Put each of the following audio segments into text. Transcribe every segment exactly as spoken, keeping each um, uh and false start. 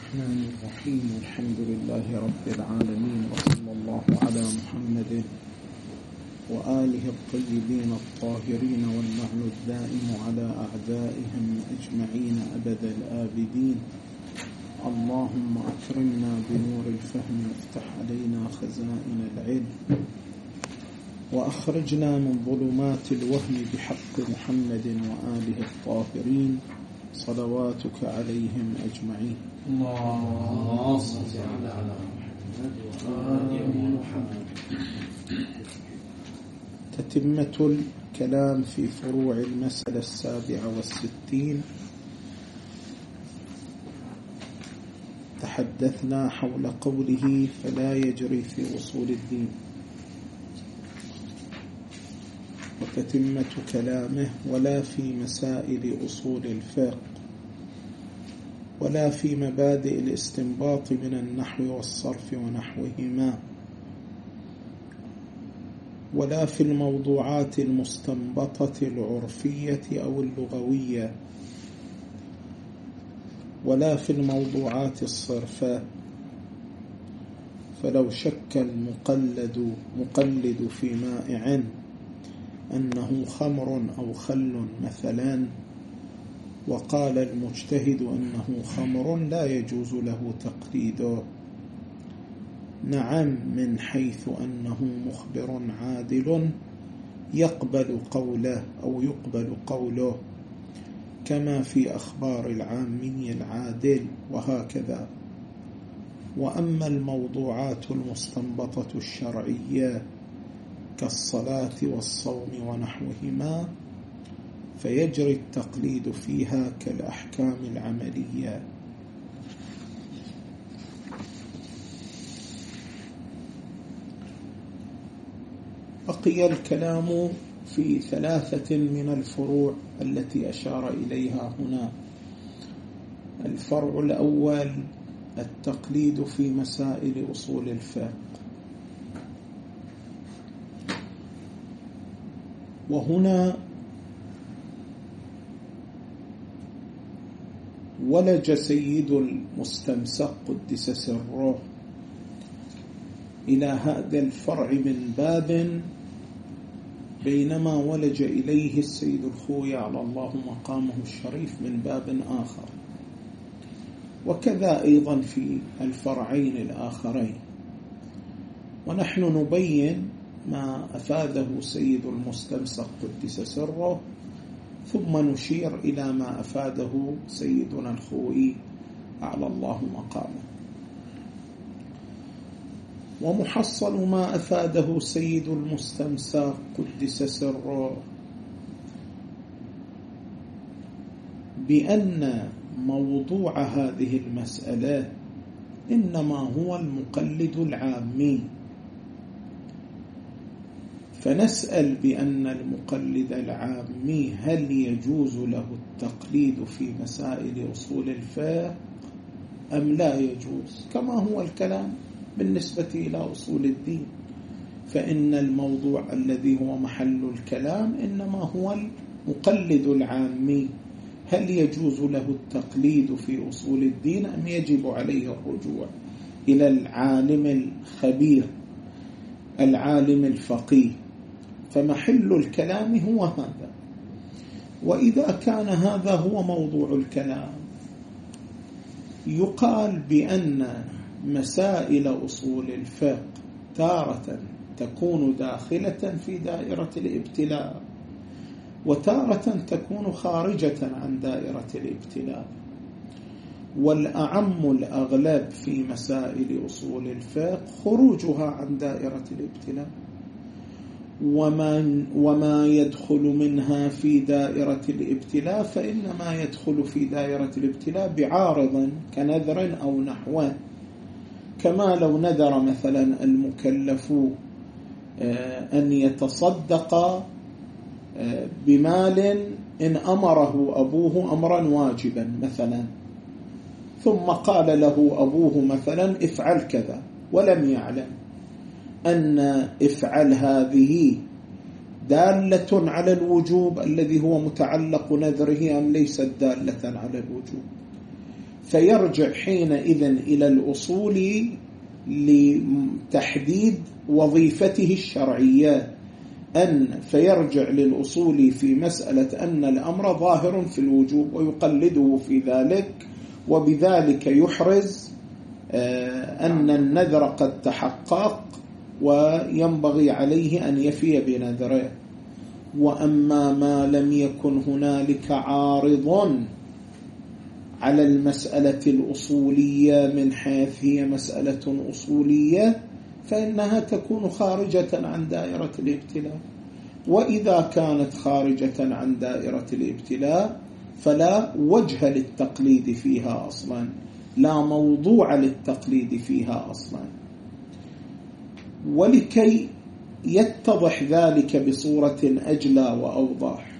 الرحمن الرحيم. الحمد لله رب العالمين، وصلى الله على محمد وآله الطيبين الطاهرين، واللعن الدائم على أعدائهم أجمعين أبد الآبدين. اللهم أكرمنا بنور الفهم، وافتح علينا خزائن العلم، وأخرجنا من ظلمات الوهم بحق محمد وآله الطاهرين، صلواتك عليهم أجمعين. اللهم صل على محمد وآل محمد. تتمة الكلام في فروع المسألة السابعة والستين. تحدثنا حول قوله فلا يجري في أصول الدين، وتتمة كلامه ولا في مسائل أصول الفقه، ولا في مبادئ الاستنباط من النحو والصرف ونحوهما، ولا في الموضوعات المستنبطة العرفية أو اللغوية، ولا في الموضوعات الصرفة. فلو شك المقلد مقلد في مائع أنه خمر أو خل مثلا، وقال المجتهد أنه خمر، لا يجوز له تقليده. نعم، من حيث أنه مخبر عادل يقبل قوله أو يقبل قوله، كما في أخبار العامي العادل، وهكذا. وأما الموضوعات المستنبطة الشرعية كالصلاة والصوم ونحوهما، فيجري التقليد فيها كالأحكام العملية. بقي الكلام في ثلاثة من الفروع التي أشار إليها هنا. الفرع الأول التقليد في مسائل أصول الفقه، وهنا ولج سيد المستمسك قدس سره إلى هذا الفرع من باب، بينما ولج إليه السيد الخوي على الله مقامه الشريف من باب آخر، وكذا أيضا في الفرعين الآخرين. ونحن نبين ما أفاده سيد المستمسك قدس سره، ثم نشير إلى ما أفاده سيدنا الخوي على الله مقامه. ومحصل ما أفاده سيد المستمسك قدس سره بأن موضوع هذه المسألة إنما هو المقلد العامي، فنسأل بأن المقلد العامي هل يجوز له التقليد في مسائل أصول الفقه أم لا يجوز، كما هو الكلام بالنسبة إلى أصول الدين. فإن الموضوع الذي هو محل الكلام إنما هو المقلد العامي، هل يجوز له التقليد في أصول الدين أم يجب عليه الرجوع إلى العالم الخبير العالم الفقيه. فمحل الكلام هو هذا. وإذا كان هذا هو موضوع الكلام، يقال بأن مسائل أصول الفقه تارة تكون داخلة في دائرة الابتلاء، وتارة تكون خارجة عن دائرة الابتلاء. والأعم الأغلب في مسائل أصول الفقه خروجها عن دائرة الابتلاء، وما, وما يدخل منها في دائرة الابتلاء فإنما يدخل في دائرة الابتلاء بعارض كنذر أو نحوه، كما لو نذر مثلا المكلف أن يتصدق بمال إن أمره أبوه أمرا واجبا مثلا، ثم قال له أبوه مثلا افعل كذا، ولم يعلم أن افعل هذه دالة على الوجوب الذي هو متعلق نذره أم ليست دالة على الوجوب، فيرجع حينئذ إلى الأصول لتحديد وظيفته الشرعية، أن فيرجع للأصول في مسألة أن الأمر ظاهر في الوجوب ويقلده في ذلك، وبذلك يحرز أن النذر قد تحقق وينبغي عليه أن يفي بنذره. وأما ما لم يكن هنالك عارض على المسألة الأصولية من حيث هي مسألة أصولية فإنها تكون خارجة عن دائرة الابتلاء، وإذا كانت خارجة عن دائرة الابتلاء فلا وجه للتقليد فيها أصلا، لا موضوع للتقليد فيها أصلا. ولكي يتضح ذلك بصورة أجلى وأوضح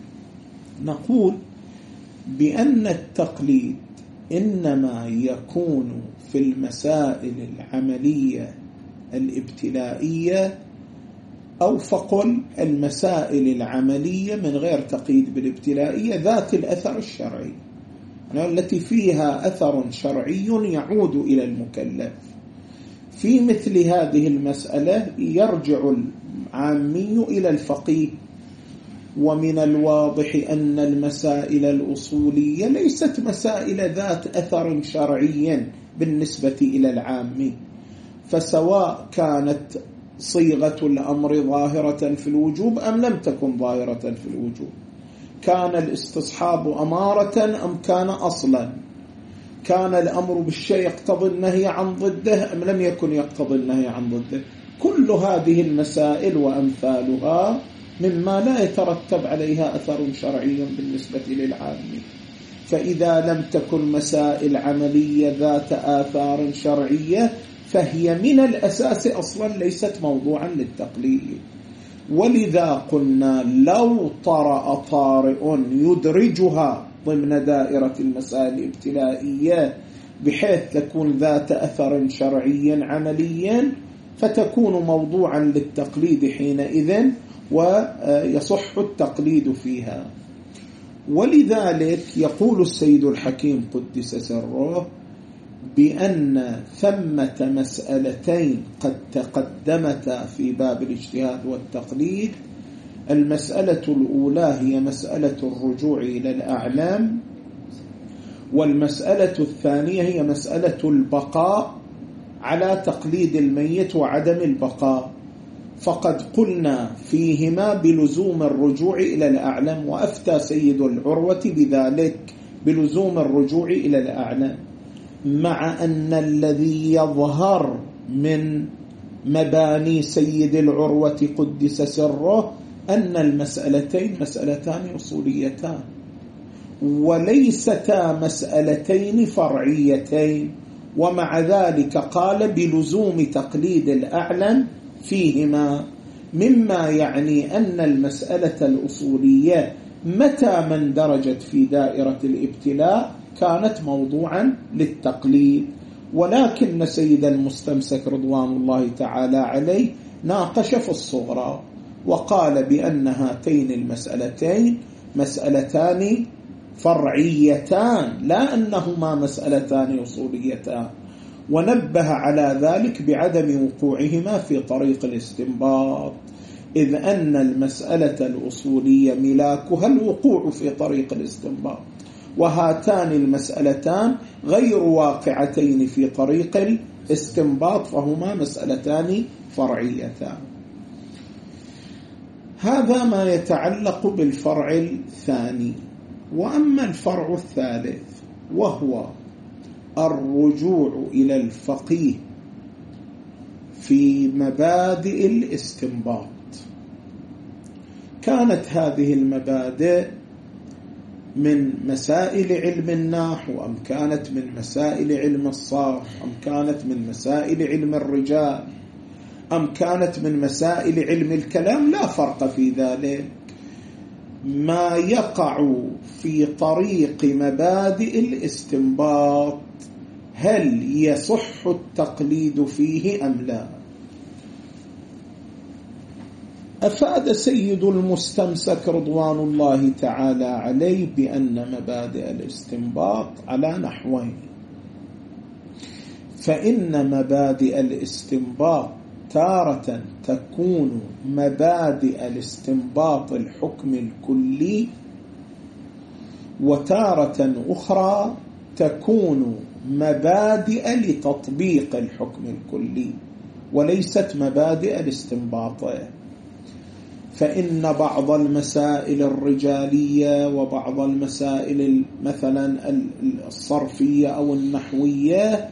نقول بأن التقليد إنما يكون في المسائل العملية الابتلائية، أو فقل المسائل العملية من غير تقييد بالابتلائية ذات الأثر الشرعي، التي فيها أثر شرعي يعود إلى المكلف. في مثل هذه المسألة يرجع العامي إلى الفقيه، ومن الواضح أن المسائل الأصولية ليست مسائل ذات أثر شرعي بالنسبة إلى العامي، فسواء كانت صيغة الأمر ظاهرة في الوجوب أم لم تكن ظاهرة في الوجوب، كان الاستصحاب أمارة أم كان أصلا، كان الأمر بالشيء يقتضي النهي عن ضده أم لم يكن يقتضي النهي عن ضده، كل هذه المسائل وأمثالها مما لا يترتب عليها أثر شرعي بالنسبة للعامي. فإذا لم تكن مسائل عملية ذات آثار شرعية فهي من الأساس أصلا ليست موضوعا للتقليد. ولذا قلنا لو طرأ طارئ يدرجها ضمن دائرة المسائل الابتلائية بحيث تكون ذات أثر شرعي عمليا فتكون موضوعا للتقليد حينئذ ويصح التقليد فيها. ولذلك يقول السيد الحكيم قدس سره بأن ثمة مسألتين قد تقدمتا في باب الاجتهاد والتقليد. المسألة الأولى هي مسألة الرجوع إلى الأعلام، والمسألة الثانية هي مسألة البقاء على تقليد الميت وعدم البقاء. فقد قلنا فيهما بلزوم الرجوع إلى الأعلم، وأفتى سيد العروة بذلك بلزوم الرجوع إلى الأعلم، مع أن الذي يظهر من مباني سيد العروة قدس سره أن المسألتين مسألتان أصوليتان وليستا مسألتين فرعيتين، ومع ذلك قال بلزوم تقليد الأعلم فيهما، مما يعني أن المسألة الأصولية متى ما اندرجت في دائرة الابتلاء كانت موضوعا للتقليد. ولكن سيد المستمسك رضوان الله تعالى عليه ناقش في الصغرى وقال بأن هاتين المسألتين مسألتان فرعيتان لا أنهما مسألتان أصوليتان، ونبه على ذلك بعدم وقوعهما في طريق الاستنباط، إذ أن المسألة الأصولية ملاكها الوقوع في طريق الاستنباط، وهاتان المسألتان غير واقعتين في طريق الاستنباط فهما مسألتان فرعيتان. هذا ما يتعلق بالفرع الثاني. وأما الفرع الثالث وهو الرجوع إلى الفقيه في مبادئ الاستنباط، كانت هذه المبادئ من مسائل علم النحو أم كانت من مسائل علم الصرف أم كانت من مسائل علم الرجال أم كانت من مسائل علم الكلام لا فرق في ذلك، ما يقع في طريق مبادئ الاستنباط هل يصح التقليد فيه أم لا؟ أفاد سيد المستمسك رضوان الله تعالى عليه بأن مبادئ الاستنباط على نحوين: فإن مبادئ الاستنباط تارة تكون مبادئ الاستنباط الحكم الكلي، وتارة أخرى تكون مبادئ لتطبيق الحكم الكلي وليست مبادئ الاستنباط. فإن بعض المسائل الرجالية وبعض المسائل مثلا الصرفية أو النحوية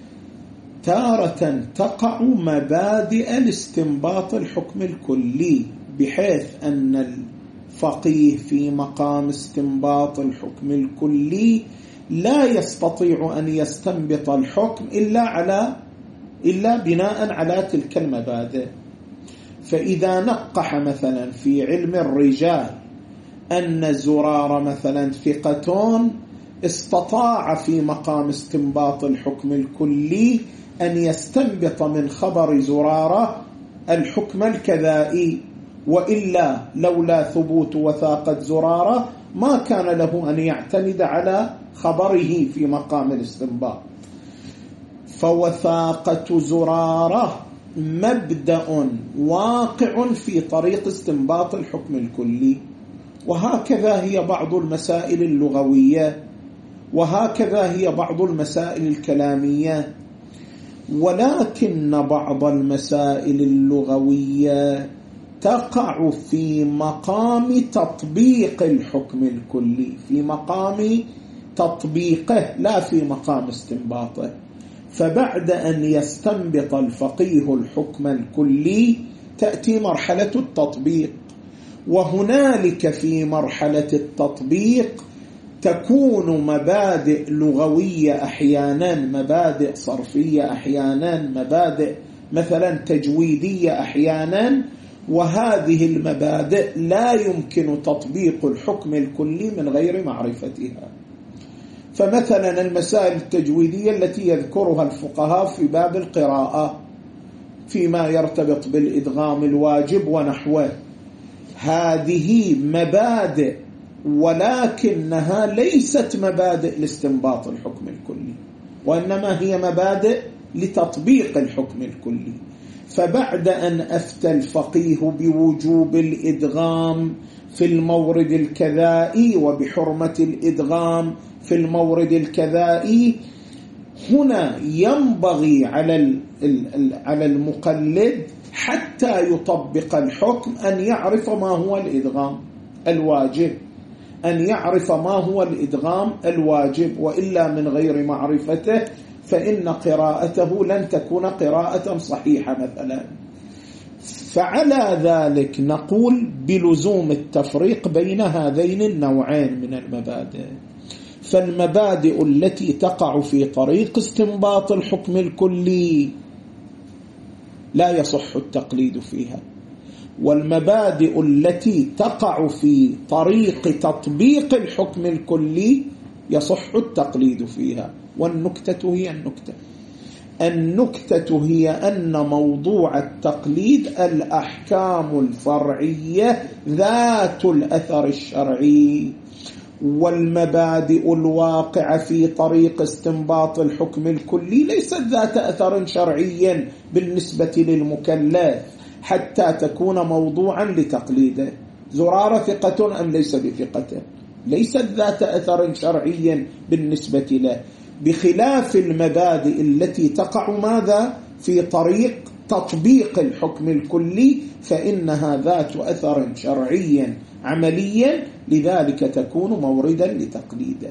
تارة تقع مبادئ الاستنباط الحكم الكلي، بحيث أن الفقيه في مقام استنباط الحكم الكلي لا يستطيع أن يستنبط الحكم إلا على إلا بناء على تلك المبادئ. فإذا نقح مثلا في علم الرجال أن زرار مثلا ثقة، استطاع في مقام استنباط الحكم الكلي أن يستنبط من خبر زرارة الحكم الكذائي، وإلا لولا ثبوت وثاقة زرارة ما كان له أن يعتمد على خبره في مقام الاستنباط. فوثاقة زرارة مبدأ واقع في طريق استنباط الحكم الكلي. وهكذا هي بعض المسائل اللغوية، وهكذا هي بعض المسائل الكلامية. ولكن بعض المسائل اللغوية تقع في مقام تطبيق الحكم الكلي، في مقام تطبيقه لا في مقام استنباطه. فبعد أن يستنبط الفقيه الحكم الكلي تأتي مرحلة التطبيق، وهنالك في مرحلة التطبيق تكون مبادئ لغوية أحيانا، مبادئ صرفية أحيانا، مبادئ مثلا تجويدية أحيانا، وهذه المبادئ لا يمكن تطبيق الحكم الكلي من غير معرفتها. فمثلا المسائل التجويدية التي يذكرها الفقهاء في باب القراءة فيما يرتبط بالإدغام الواجب ونحوه، هذه مبادئ ولكنها ليست مبادئ لاستنباط الحكم الكلي، وإنما هي مبادئ لتطبيق الحكم الكلي. فبعد أن أفتى الفقيه بوجوب الإدغام في المورد الكذائي وبحرمة الإدغام في المورد الكذائي، هنا ينبغي على على المقلد حتى يطبق الحكم أن يعرف ما هو الإدغام الواجب، أن يعرف ما هو الإدغام الواجب، وإلا من غير معرفته فإن قراءته لن تكون قراءة صحيحة مثلا. فعلى ذلك نقول بلزوم التفريق بين هذين النوعين من المبادئ. فالمبادئ التي تقع في طريق استنباط الحكم الكلي لا يصح التقليد فيها، والمبادئ التي تقع في طريق تطبيق الحكم الكلي يصح التقليد فيها. والنكتة هي النكتة النكتة هي أن موضوع التقليد الأحكام الفرعية ذات الأثر الشرعي، والمبادئ الواقعة في طريق استنباط الحكم الكلي ليست ذات أثر شرعي بالنسبة للمكلف حتى تكون موضوعا لتقليده. زرارة ثقة أم ليس بثقة؟ ليست ذات أثر شرعي بالنسبة له، بخلاف المبادئ التي تقع ماذا في طريق تطبيق الحكم الكلي، فإنها ذات أثر شرعي عمليا، لذلك تكون موردا لتقليده.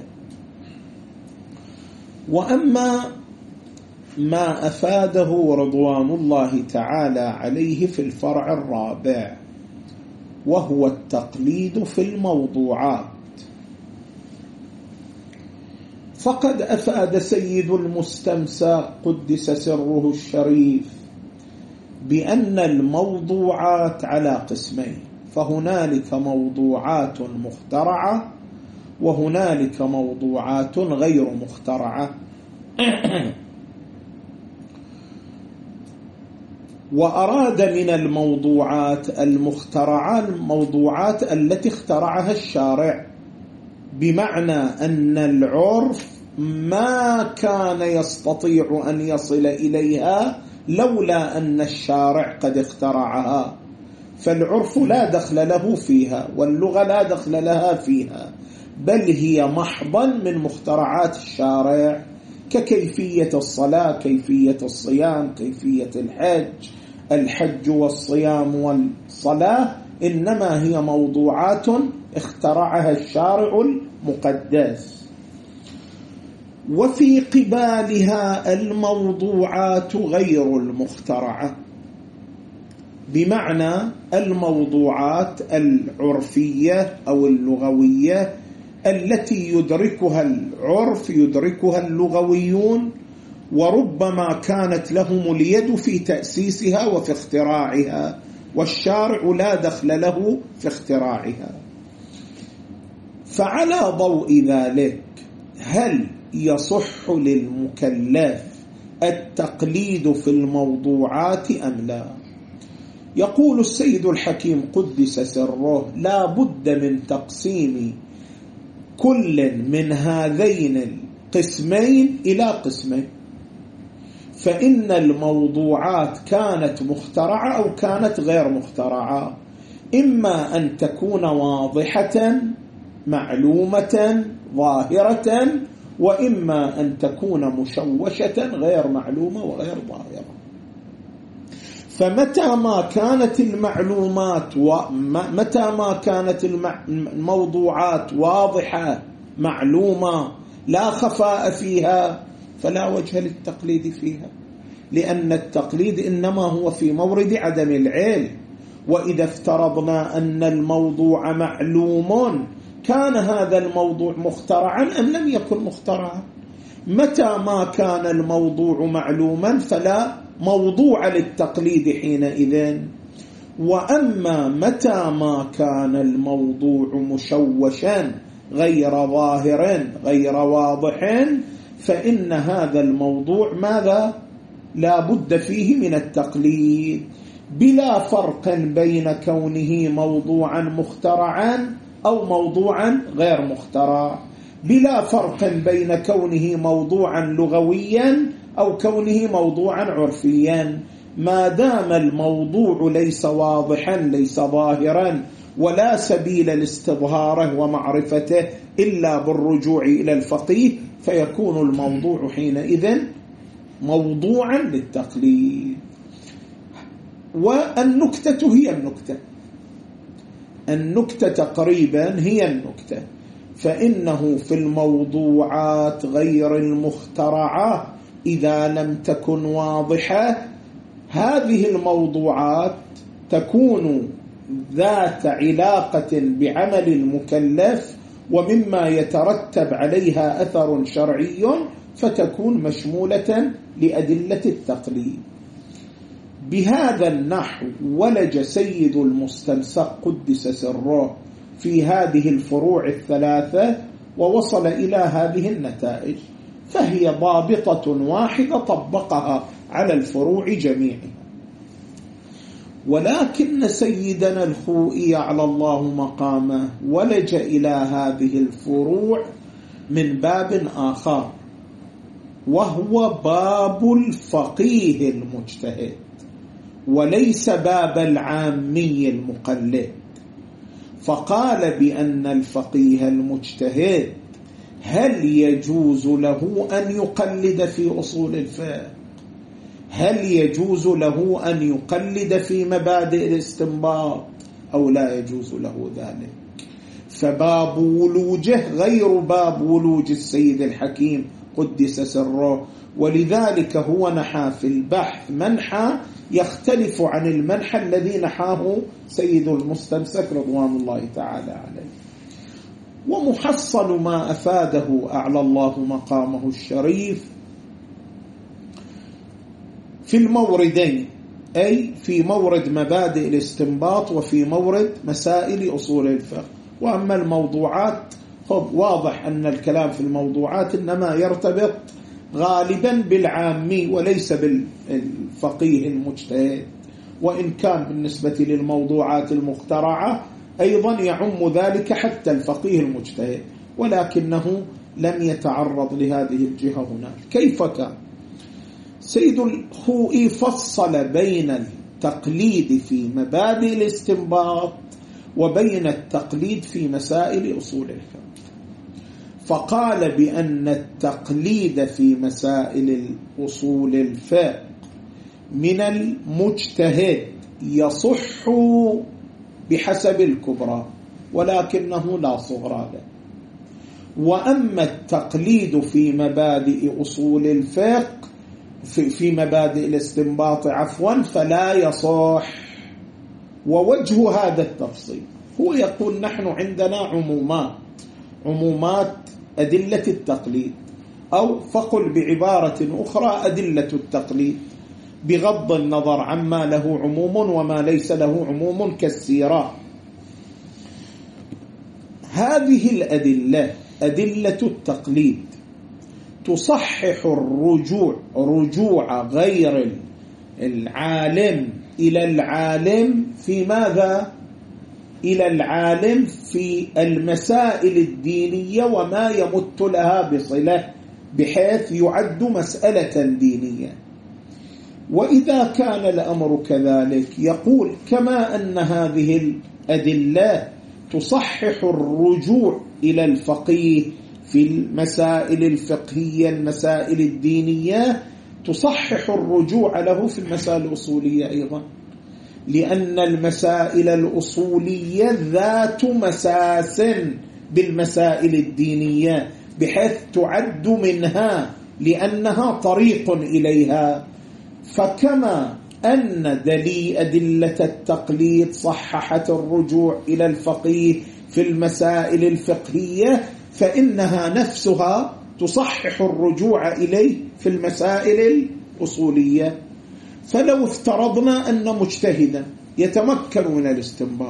وأما ما أفاده رضوان الله تعالى عليه في الفرع الرابع وهو التقليد في الموضوعات، فقد أفاد سيد المستمسى قدس سره الشريف بأن الموضوعات على قسمين، فهنالك موضوعات مخترعة وهنالك موضوعات غير مخترعة. وأراد من الموضوعات المخترعة الموضوعات التي اخترعها الشارع، بمعنى أن العرف ما كان يستطيع أن يصل إليها لولا أن الشارع قد اخترعها، فالعرف لا دخل له فيها واللغة لا دخل لها فيها، بل هي محضا من مخترعات الشارع، ككيفية الصلاة، كيفية الصيام، كيفية الحج. الحج والصيام والصلاة إنما هي موضوعات اخترعها الشارع المقدس. وفي قبالها الموضوعات غير المخترعة، بمعنى الموضوعات العرفية أو اللغوية التي يدركها العرف يدركها اللغويون، وربما كانت لهم اليد في تأسيسها وفي اختراعها، والشارع لا دخل له في اختراعها. فعلى ضوء ذلك هل يصح للمكلف التقليد في الموضوعات أم لا؟ يقول السيد الحكيم قدس سره: لا بد من تقسيم كل من هذين القسمين إلى قسمين، فإن الموضوعات كانت مخترعة أو كانت غير مخترعة، إما أن تكون واضحة معلومة ظاهرة، وإما أن تكون مشوشة غير معلومة وغير ظاهرة. فمتى ما كانت المعلومات ومتى ما كانت الموضوعات واضحة معلومة لا خفاء فيها فلا وجه للتقليد فيها، لأن التقليد إنما هو في مورد عدم العلم. وإذا افترضنا أن الموضوع معلوم كان هذا الموضوع مخترعا أم لم يكن مخترعا؟ متى ما كان الموضوع معلوما فلا موضوع للتقليد حينئذ. وأما متى ما كان الموضوع مشوشا غير ظاهر غير واضح فإن هذا الموضوع ماذا؟ لا بد فيه من التقليد، بلا فرق بين كونه موضوعا مخترعا أو موضوعا غير مخترع، بلا فرق بين كونه موضوعا لغويا أو كونه موضوعا عرفيا، ما دام الموضوع ليس واضحا ليس ظاهرا ولا سبيل لاستظهاره ومعرفته إلا بالرجوع إلى الفقيه، فيكون الموضوع حينئذ موضوعا للتقليد. والنكتة هي النكتة النكتة تقريبا هي النكتة، فإنه في الموضوعات غير المخترعة إذا لم تكن واضحة هذه الموضوعات تكون ذات علاقة بعمل المكلف ومما يترتب عليها أثر شرعي، فتكون مشمولة لأدلة التقليد. بهذا النحو ولج سيد المستنسق قدس سره في هذه الفروع الثلاثة ووصل إلى هذه النتائج، فهي ضابطة واحدة طبقها على الفروع جميعها. ولكن سيدنا الخوئي على الله مقامه ولج إلى هذه الفروع من باب آخر، وهو باب الفقيه المجتهد وليس باب العامي المقلد. فقال بأن الفقيه المجتهد هل يجوز له أن يقلد في أصول الفقه؟ هل يجوز له أن يقلد في مبادئ الاستنباط أو لا يجوز له ذلك؟ فباب ولوجه غير باب ولوج السيد الحكيم قدس سره، ولذلك هو نحى في البحث منحى يختلف عن المنحى الذي نحاه سيد المستمسك رضوان الله تعالى عليه. ومحصل ما أفاده أعلى الله مقامه الشريف في الموردين، أي في مورد مبادئ الاستنباط وفي مورد مسائل أصول الفقه. وأما الموضوعات واضح أن الكلام في الموضوعات إنما يرتبط غالبا بالعامي وليس بالفقيه المجتهد، وإن كان بالنسبة للموضوعات المخترعة أيضا يعم ذلك حتى الفقيه المجتهد، ولكنه لم يتعرض لهذه الجهة هناك. كيف كان؟ سيد الخوئي فصل بين التقليد في مبادئ الاستنباط وبين التقليد في مسائل أصول الفقه، فقال بأن التقليد في مسائل أصول الفقه من المجتهد يصح بحسب الكبرى ولكنه لا صغرى له، وأما التقليد في مبادئ أصول الفقه في, في مبادئ الاستنباط عفوا فلا يصح. ووجه هذا التفصيل هو يقول نحن عندنا عمومات عمومات أدلة التقليد، أو فقل بعبارة أخرى أدلة التقليد بغض النظر عما له عموم وما ليس له عموم كالسيرة. هذه الأدلة أدلة التقليد تصحح الرجوع رجوع غير العالم إلى العالم في ماذا؟ إلى العالم في المسائل الدينية وما يمت لها بصلة بحيث يعد مسألة دينية. وإذا كان الأمر كذلك يقول كما أن هذه الأدلة تصحح الرجوع إلى الفقيه في المسائل الفقهية المسائل الدينية، تصحح الرجوع له في المسائل الأصولية أيضا، لأن المسائل الأصولية ذات مساس بالمسائل الدينية بحيث تعد منها لأنها طريق إليها. فكما أن دليل أدلة التقليد صححت الرجوع إلى الفقيه في المسائل الفقهية، فإنها نفسها تصحح الرجوع إليه في المسائل الأصولية. فلو افترضنا أن مجتهدا يتمكن من الاستنباط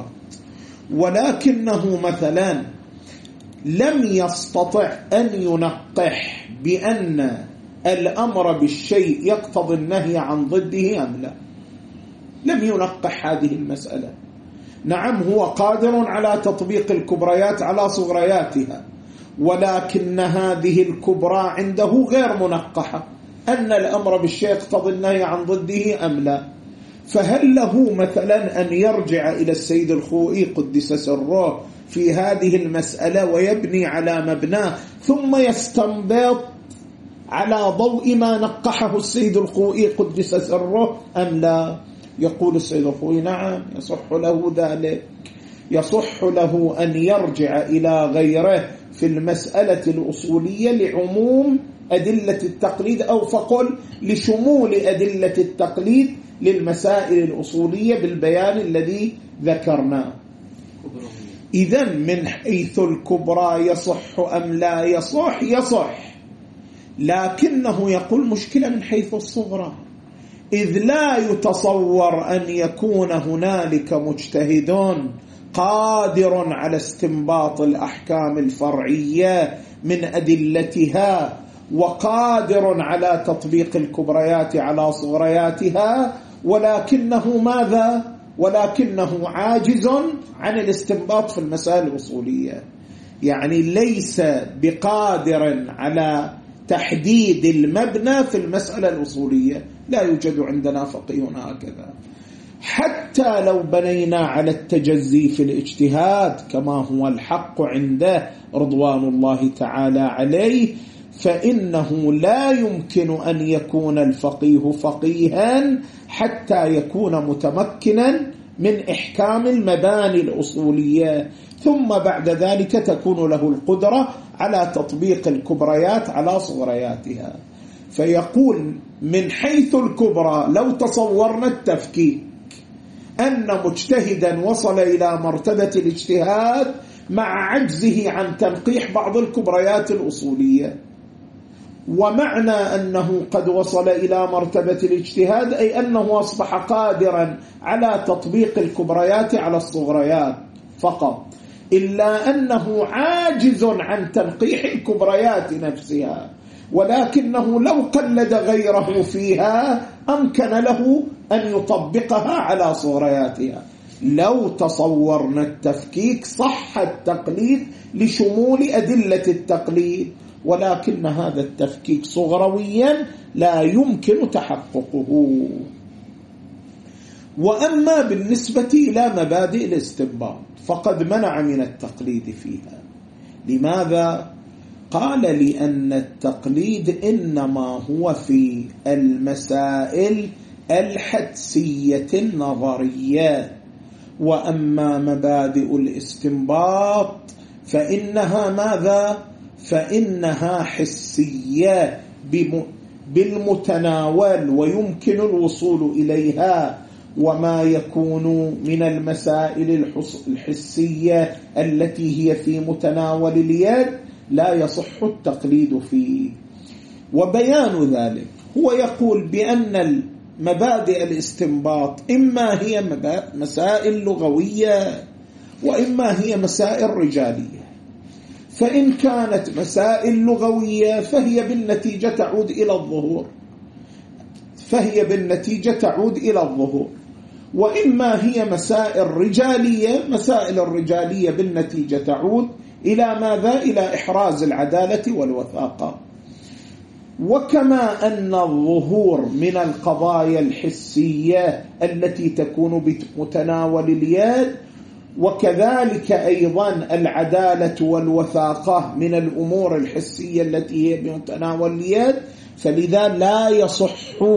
ولكنه مثلا لم يستطع أن ينقح بأن الأمر بالشيء يقتضي النهي عن ضده أم لا، لم ينقح هذه المسألة. نعم هو قادر على تطبيق الكبريات على صغرياتها، ولكن هذه الكبرى عنده غير منقحة أن الأمر بالشيء يقتضي النهي عن ضده أم لا. فهل له مثلا أن يرجع إلى السيد الخوئي قدس سره في هذه المسألة ويبني على مبناه ثم يستنبط على ضوء ما نقحه السيد الخوئي قدس سره أم لا؟ يقول السيد الخوئي نعم يصح له ذلك، يصح له أن يرجع إلى غيره في المسألة الأصولية لعموم أدلة التقليد، أو فقل لشمول أدلة التقليد للمسائل الأصولية بالبيان الذي ذكرناه. إذن من حيث الكبرى يصح أم لا يصح؟ يصح، لكنه يقول مشكلة من حيث الصغرى، إذ لا يتصور أن يكون هنالك مجتهدون قادر على استنباط الأحكام الفرعية من أدلتها وقادر على تطبيق الكبريات على صغرياتها، ولكنه ماذا؟ ولكنه عاجز عن الاستنباط في المسائل الأصولية، يعني ليس بقادر على تحديد المبنى في المسألة الأصولية. لا يوجد عندنا فقيه هكذا. حتى لو بنينا على التجزي في الاجتهاد كما هو الحق عنده رضوان الله تعالى عليه، فإنه لا يمكن أن يكون الفقيه فقيها حتى يكون متمكنا من إحكام المباني الأصولية، ثم بعد ذلك تكون له القدرة على تطبيق الكبريات على صغرياتها. فيقول من حيث الكبرى لو تصورنا التفكيك أن مجتهدا وصل إلى مرتبة الاجتهاد مع عجزه عن تنقيح بعض الكبريات الأصولية، ومعنى أنه قد وصل إلى مرتبة الاجتهاد أي أنه أصبح قادرا على تطبيق الكبريات على الصغريات فقط، إلا أنه عاجز عن تنقيح الكبريات نفسها، ولكنه لو قلد غيره فيها أمكن له أن يطبقها على صغرياتها. لو تصورنا التفكيك صح التقليد لشمول أدلة التقليد، ولكن هذا التفكيك صغرويا لا يمكن تحققه. وأما بالنسبة إلى مبادئ الاستنباط فقد منع من التقليد فيها. لماذا؟ قال لأن التقليد إنما هو في المسائل الحدسية النظرية، وأما مبادئ الاستنباط فإنها ماذا؟ فإنها حسية بالمتناول ويمكن الوصول إليها، وما يكون من المسائل الحسية التي هي في متناول اليد لا يصح التقليد فيه. وبيان ذلك هو يقول بأن مبادئ الاستنباط إما هي مسائل لغوية وإما هي مسائل رجالية. فإن كانت مسائل لغوية فهي بالنتيجة تعود إلى الظهور فهي بالنتيجة تعود إلى الظهور وإما هي مسائل رجالية، مسائل الرجالية بالنتيجة تعود إلى ماذا؟ إلى إحراز العدالة والوثاقة. وكما أن الظهور من القضايا الحسية التي تكون بمتناول اليد، وكذلك أيضا العدالة والوثاقة من الأمور الحسية التي هي بمتناول اليد، فلذا لا يصح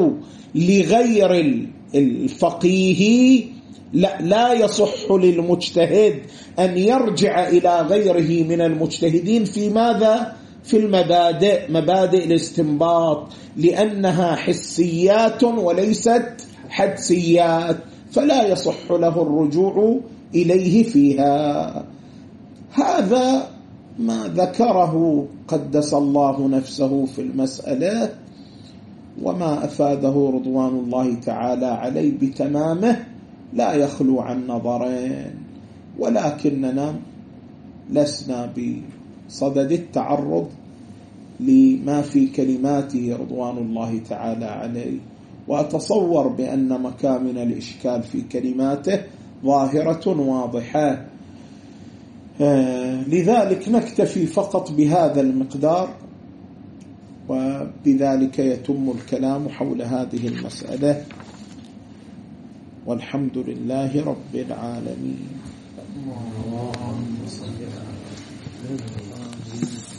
لغير الفقيه لا, لا يصح للمجتهد أن يرجع إلى غيره من المجتهدين في ماذا؟ في المبادئ، مبادئ الاستنباط، لأنها حسيات وليست حدسيات، فلا يصح له الرجوع إليه فيها. هذا ما ذكره قدس الله نفسه في المسألة، وما أفاده رضوان الله تعالى عليه بتمامه لا يخلو عن نظرين، ولكننا لسنا بصدد التعرض لما في كلماته رضوان الله تعالى عليه، وأتصور بأن مكامن الإشكال في كلماته ظاهرة واضحة. لذلك نكتفي فقط بهذا المقدار، وبذلك يتم الكلام حول هذه المسألة، والحمد لله رب العالمين. اللهم صل على محمد.